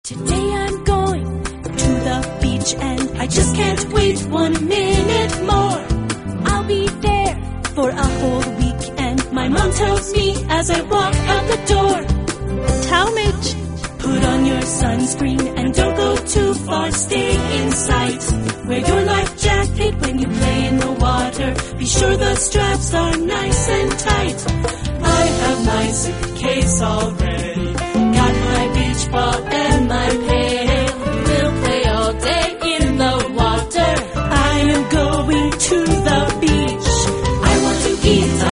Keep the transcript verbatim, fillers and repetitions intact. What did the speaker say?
Today I'm going to the beach and I just can't wait one minute more. I'll be there for a whole week and my mom tells me as I walk out the door, Tell Mitch, put on your sunscreen and don't go too far, stay in sight. Wear your life jacket when you play in the water, be sure the straps are nice and tight. I have my suitcase all ready.